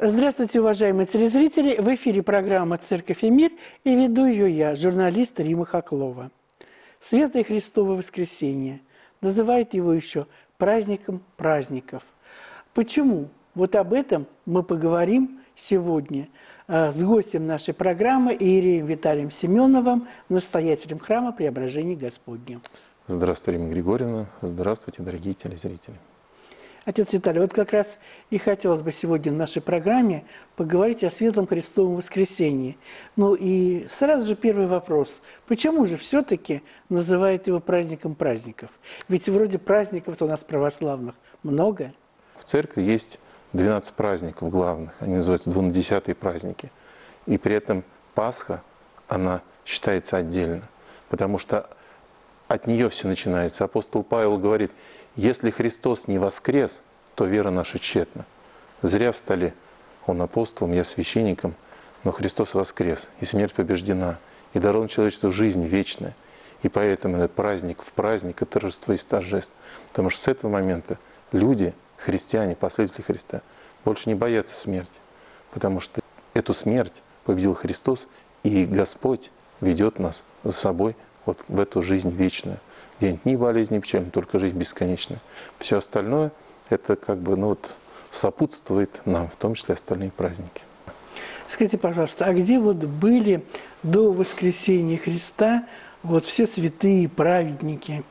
Здравствуйте, уважаемые телезрители! В эфире программа «Церковь и мир» и веду ее я, журналист Рима Хохлова. Светлое Христово воскресенье. Называют его еще праздником праздников. Почему? Вот об этом мы поговорим сегодня с гостем нашей программы иереем Виталием Семеновым, настоятелем храма Преображения Господня. Здравствуйте, Римма Григорьевна. Здравствуйте, дорогие телезрители. Отец Виталий, вот как раз и хотелось бы сегодня в нашей программе поговорить о Светлом Христовом воскресенье. Ну и сразу же первый вопрос. Почему же все-таки называют его праздником праздников? Ведь вроде праздников-то у нас православных много. В церкви есть 12 праздников главных. Они называются двунадесятые праздники. И при этом Пасха, она считается отдельно. Потому что от нее все начинается. Апостол Павел говорит: если Христос не воскрес, то вера наша тщетна. Зря стали он апостолом, я священником, но Христос воскрес, и смерть побеждена, и дарован человечеству жизнь вечная. И поэтому это праздник в праздник, и торжество из торжеств. Потому что с этого момента люди, христиане, последователи Христа, больше не боятся смерти. Потому что эту смерть победил Христос, и Господь ведет нас за собой вот в эту жизнь вечную, где нет ни болезни, ни печали, только жизнь бесконечная. Все остальное это как бы сопутствует нам, в том числе остальные праздники. Скажите, пожалуйста, а где вот были до воскресения Христа вот все святые праведники?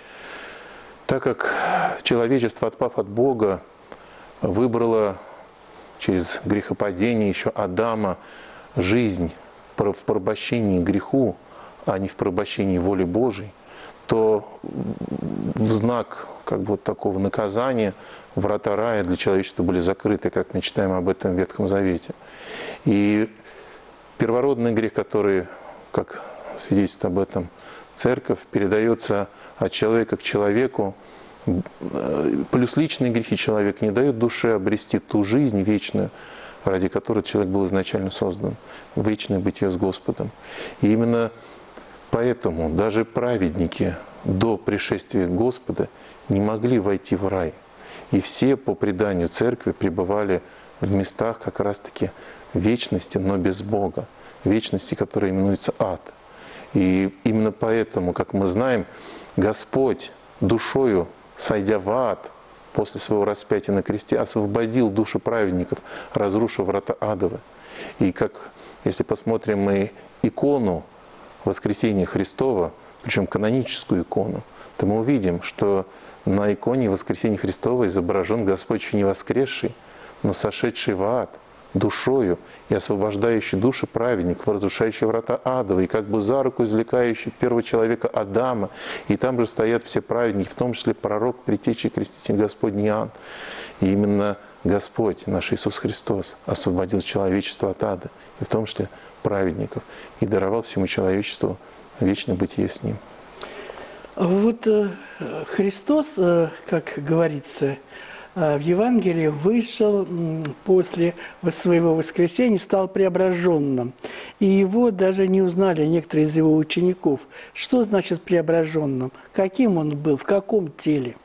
Так как человечество, отпав от Бога, выбрало через грехопадение еще Адама жизнь в порабощении греху, а не в порабощении воли Божией, то в знак как бы такого наказания врата рая для человечества были закрыты, как мы читаем об этом в Ветхом Завете. И первородный грех, который, как свидетельствует об этом Церковь, передается от человека к человеку, плюс личные грехи человека не дают душе обрести ту жизнь вечную, ради которой человек был изначально создан, вечное бытие с Господом. И именно поэтому даже праведники до пришествия Господа не могли войти в рай. И все, по преданию Церкви, пребывали в местах как раз-таки вечности, но без Бога. Вечности, которая именуется ад. И именно поэтому, как мы знаем, Господь душою, сойдя в ад, после своего распятия на кресте, освободил души праведников, разрушив врата адовы. И как, если посмотрим мы икону Воскресения Христова, причем каноническую икону, то мы увидим, что на иконе Воскресения Христова изображен Господь еще не воскресший, но сошедший в ад душою и освобождающий души праведников, разрушающий врата адовы, и как бы за руку извлекающий первого человека Адама. И там же стоят все праведники, в том числе пророк, предтеча и креститель Господний Иоанн. И именно Господь, наш Иисус Христос, освободил человечество от ада, и в том числе праведников, и даровал всему человечеству вечное бытие с Ним. Вот Христос, как говорится в Евангелии, вышел после своего воскресения, стал преображенным. И его даже не узнали некоторые из его учеников. Что значит преображенным? Каким он был? В каком теле?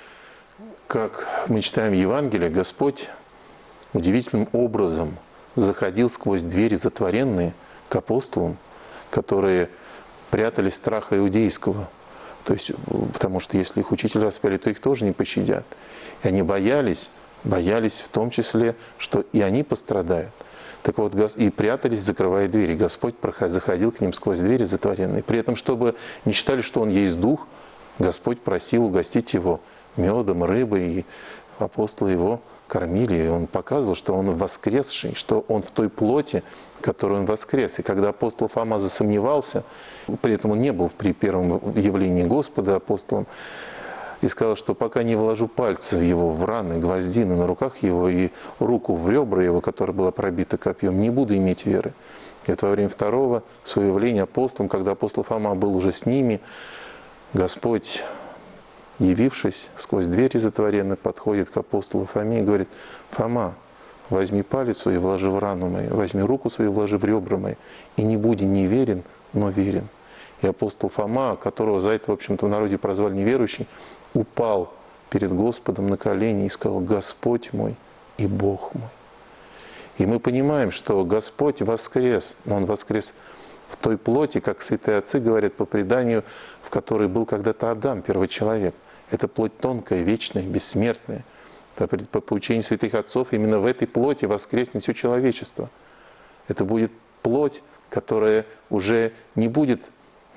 Как мы читаем в Евангелии, Господь удивительным образом заходил сквозь двери затворенные к апостолам, которые прятались страха иудейского. То есть, потому что если их учитель распяли, то их тоже не пощадят. И они боялись в том числе, что и они пострадают. Так вот, и прятались, закрывая двери. Господь заходил к ним сквозь двери затворенные. При этом, чтобы не считали, что Он есть Дух, Господь просил угостить его медом, рыбой, и апостолы его кормили. И Он показывал, что Он воскресший, что Он в той плоти, которой Он воскрес. И когда апостол Фома засомневался, при этом он не был при первом явлении Господа апостолом, и сказал, что пока не вложу пальцы в его, в раны, гвоздины на руках его и руку в ребра его, которая была пробита копьем, не буду иметь веры. И вот во время второго своего явления апостолом, когда апостол Фома был уже с ними, Господь, явившись сквозь двери затворенные, подходит к апостолу Фоме и говорит: «Фома, возьми палец свой и вложи в рану мою, возьми руку свою и вложи в ребра мои, и не будь неверен, но верен». И апостол Фома, которого за это, в общем-то, в народе прозвали неверующий, упал перед Господом на колени и сказал: «Господь мой и Бог мой». И мы понимаем, что Господь воскрес. Он воскрес в той плоти, как святые отцы говорят по преданию, в которой был когда-то Адам, первый человек. Это плоть тонкая, вечная, бессмертная. По поучению святых отцов, именно в этой плоти воскреснет все человечество. Это будет плоть, которая уже не будет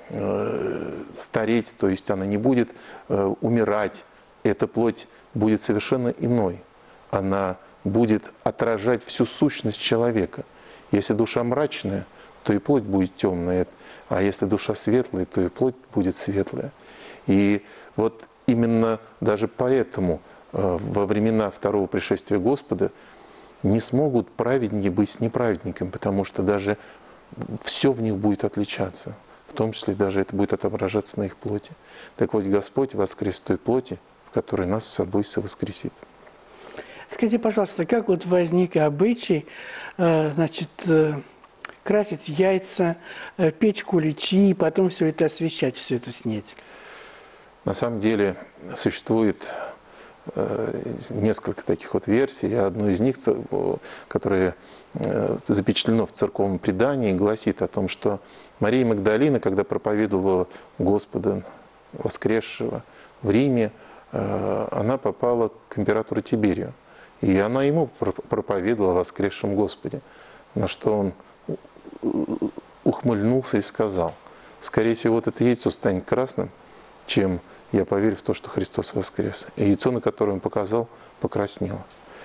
стареть, то есть она не будет умирать. Эта плоть будет совершенно иной. Она будет отражать всю сущность человека. Если душа мрачная, то и плоть будет темная, а если душа светлая, то и плоть будет светлая. И вот именно даже поэтому во времена второго пришествия Господа не смогут праведники быть с неправедниками, потому что даже все в них будет отличаться. В том числе даже это будет отображаться на их плоти. Так вот, Господь воскрес в той плоти, в которой нас с собой совоскресит. Скажите, пожалуйста, как вот возник обычай, значит, красить яйца, печь куличи, и потом все это освещать, всю эту снеть? На самом деле существует несколько таких вот версий. Одну из них, которая запечатлено в церковном предании, гласит о том, что Мария Магдалина, когда проповедовала Господа воскресшего в Риме, она попала к императору Тиберию. И она ему проповедовала о воскресшем Господе. На что он ухмыльнулся и сказал: скорее всего, вот это яйцо станет красным, чем я поверю в то, что Христос воскрес. И яйцо, на которое он показал, покраснело.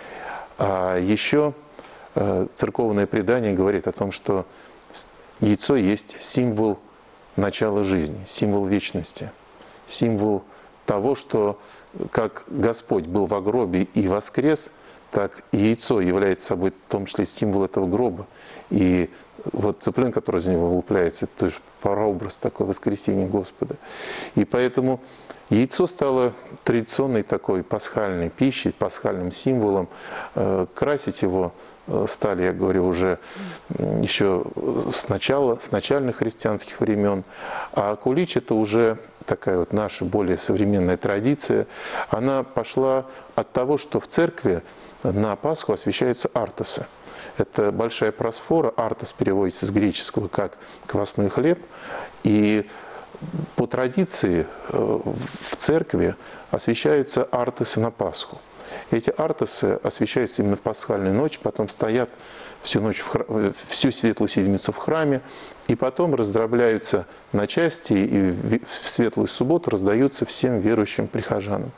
А еще церковное предание говорит о том, что яйцо есть символ начала жизни, символ вечности, символ того, что как Господь был в гробе и воскрес, так и яйцо является собой в том числе символ этого гроба. И вот цыпленок, который из него вылупляется, это тоже прообраз такой воскресения Господа. И поэтому яйцо стало традиционной такой пасхальной пищей, пасхальным символом. Красить его стали, я говорю, уже еще с начальных христианских времен. А кулич – это уже такая вот наша более современная традиция. Она пошла от того, что в церкви на Пасху освящаются артосы. Это большая просфора, артос переводится с греческого как квасной хлеб. И по традиции в церкви освящаются артосы на Пасху. Эти артосы освящаются именно в пасхальную ночь, потом стоят всю ночь, всю Светлую Седмицу в храме, и потом раздробляются на части, и в Светлую Субботу раздаются всем верующим прихожанам.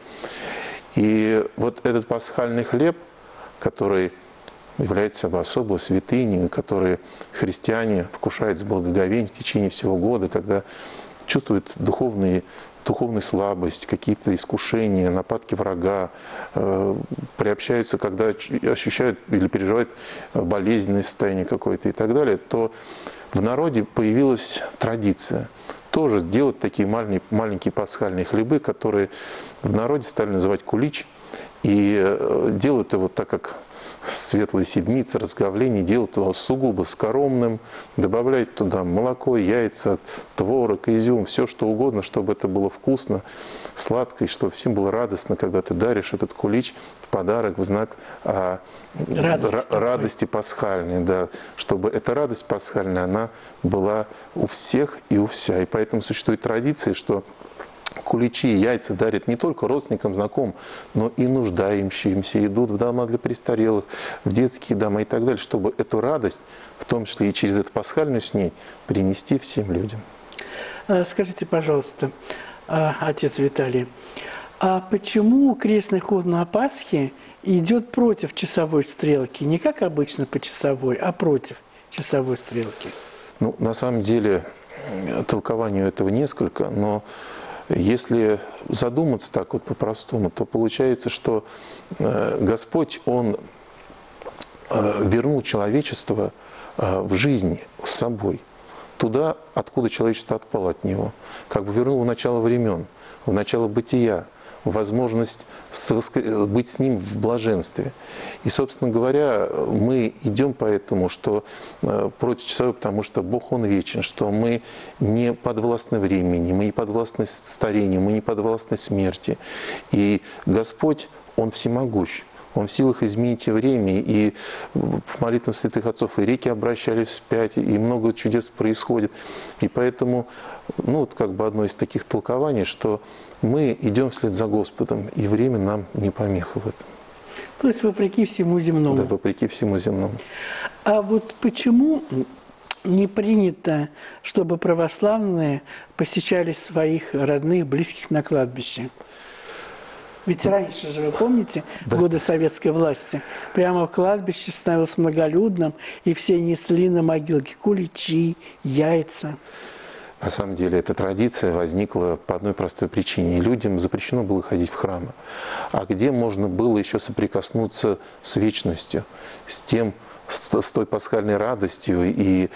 И вот этот пасхальный хлеб, который является собой особой святыней, который христиане вкушают с благоговением в течение всего года, когда чувствуют духовную слабость, какие-то искушения, нападки врага, приобщаются, когда ощущают или переживают болезненное состояние какое-то и так далее, то в народе появилась традиция тоже делать такие маленькие пасхальные хлебы, которые в народе стали называть кулич, и делают его так, как Светлая Седмица, разговление, делают его сугубо скоромным, добавляют туда молоко, яйца, творог, изюм, все что угодно, чтобы это было вкусно, сладко, и чтобы всем было радостно, когда ты даришь этот кулич в подарок в знак радости пасхальной, да, чтобы эта радость пасхальная, она была у всех и у вся. И поэтому существует традиция, что куличи и яйца дарят не только родственникам, знакомым, но и нуждающимся, идут в дома для престарелых, в детские дома и так далее, чтобы эту радость, в том числе и через эту пасхальную снеть, принести всем людям. Скажите, пожалуйста, отец Виталий, а почему крестный ход на Пасхе идет против часовой стрелки? Не как обычно по часовой, а против часовой стрелки? Ну, на самом деле, толкованию этого несколько, но если задуматься так вот по-простому, то получается, что Господь, Он вернул человечество в жизнь с собой, туда, откуда человечество отпало от Него. Как бы вернул в начало времен, в начало бытия, возможность быть с Ним в блаженстве. И, собственно говоря, мы идем по этому, что против часовой, потому что Бог, Он вечен, что мы не подвластны времени, мы не подвластны старению, мы не подвластны смерти. И Господь, Он всемогущ. Он в силах изменить и время, и в молитвах святых отцов и реки обращались вспять, и много чудес происходит. И поэтому, ну, вот как бы одно из таких толкований, что мы идем вслед за Господом, и время нам не помеха в этом. То есть вопреки всему земному. Да, вопреки всему земному. А вот почему не принято, чтобы православные посещали своих родных, близких на кладбище? Ведь раньше же, вы помните, в годы советской власти, прямо кладбище становилось многолюдным, и все несли на могилке куличи, яйца. На самом деле эта традиция возникла по одной простой причине. Людям запрещено было ходить в храмы. А где можно было еще соприкоснуться с вечностью, с тем, с той пасхальной радостью и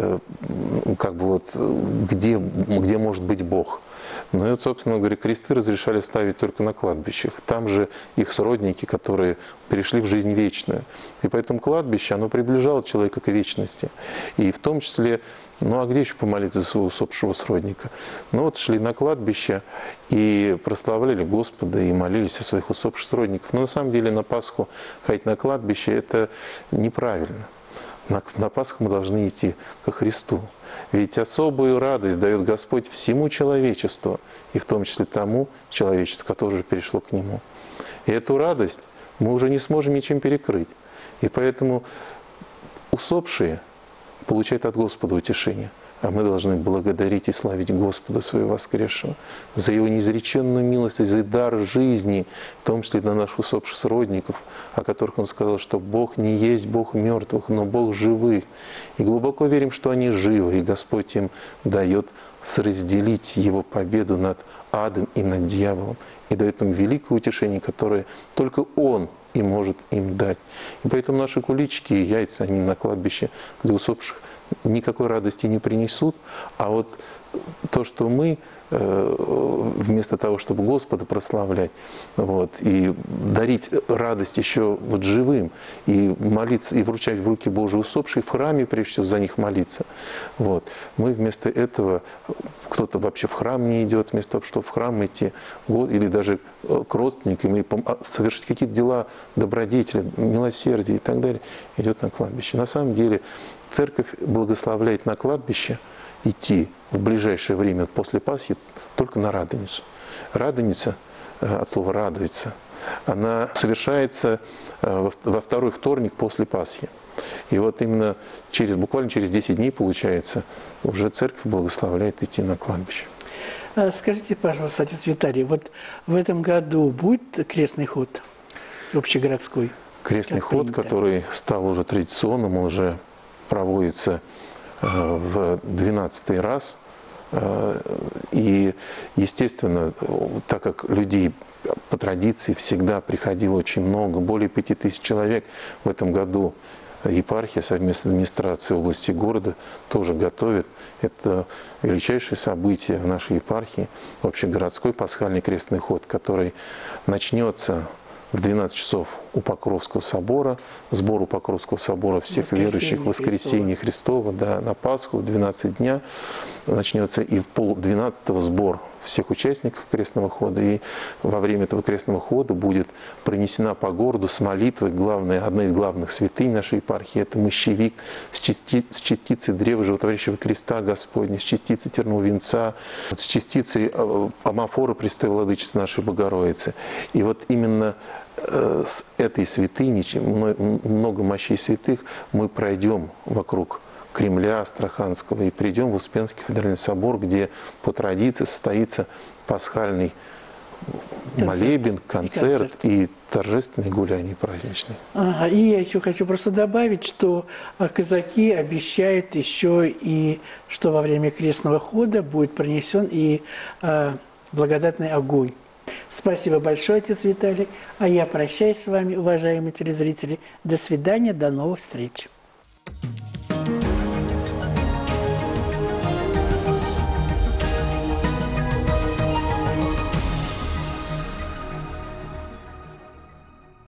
как бы вот где может быть Бог? Ну и вот, собственно говоря, кресты разрешали ставить только на кладбищах. Там же их сродники, которые перешли в жизнь вечную. И поэтому кладбище, оно приближало человека к вечности. И в том числе, ну а где еще помолиться за своего усопшего сродника? Ну вот шли на кладбище и прославляли Господа, и молились о своих усопших сродников. Но на самом деле на Пасху ходить на кладбище – это неправильно. На Пасху мы должны идти ко Христу. Ведь особую радость дает Господь всему человечеству, и в том числе тому человечеству, которое уже перешло к Нему. И эту радость мы уже не сможем ничем перекрыть. И поэтому усопшие получают от Господа утешение. А мы должны благодарить и славить Господа своего воскресшего за Его неизреченную милость и за дар жизни, в том числе на наших усопших сродников, о которых Он сказал, что Бог не есть Бог мертвых, но Бог живых. И глубоко верим, что они живы, и Господь им дает соразделить Его победу над адом и над дьяволом, и дает им великое утешение, которое только Он и может им дать. И поэтому наши куличики и яйца, они на кладбище для усопших никакой радости не принесут, а вот то, что мы вместо того, чтобы Господа прославлять, вот, и дарить радость еще вот живым, и молиться, и вручать в руки Божьи усопшие, в храме, прежде всего, за них молиться. Вот. Мы вместо этого, кто-то вообще в храм не идет, вместо того, чтобы в храм идти, вот, или даже к родственникам, или совершить какие-то дела добродетели, милосердия и так далее, идет на кладбище. На самом деле Церковь благословляет на кладбище идти в ближайшее время после Пасхи только на Радоницу. Радоница, от слова «радуется», она совершается во второй вторник после Пасхи. И вот именно буквально через 10 дней, получается, уже Церковь благословляет идти на кладбище. Скажите, пожалуйста, отец Виталий, вот в этом году будет крестный ход общегородской? Крестный ход, который стал уже традиционным, он уже проводится в 12-й раз. И, естественно, так как людей по традиции всегда приходило очень много, более 5000 человек, в этом году епархия совместно с администрацией области города тоже готовит. Это величайшее событие в нашей епархии, общегородской пасхальный крестный ход, который начнется в 12 часов у Покровского собора, сбор у Покровского собора всех верующих в воскресенье Христово, да, на Пасху в 12 дня начнется, и в 11:30 сбор всех участников крестного хода. И во время этого крестного хода будет пронесена по городу с молитвой одна из главных святынь нашей епархии, это мощевик с частицей древа животворящего креста Господня, с частицей тернового венца, с частицей амафоры Пресвятой Владычицы нашей Богородицы. И вот именно с этой святыни, много мощей святых, мы пройдем вокруг Кремля Астраханского и придем в Успенский кафедральный собор, где по традиции состоится пасхальный молебен, концерт и торжественные гуляния праздничные. Ага, и я еще хочу просто добавить, что казаки обещают еще и, что во время крестного хода будет пронесен и благодатный огонь. Спасибо большое, отец Виталий. А я прощаюсь с вами, уважаемые телезрители. До свидания, до новых встреч.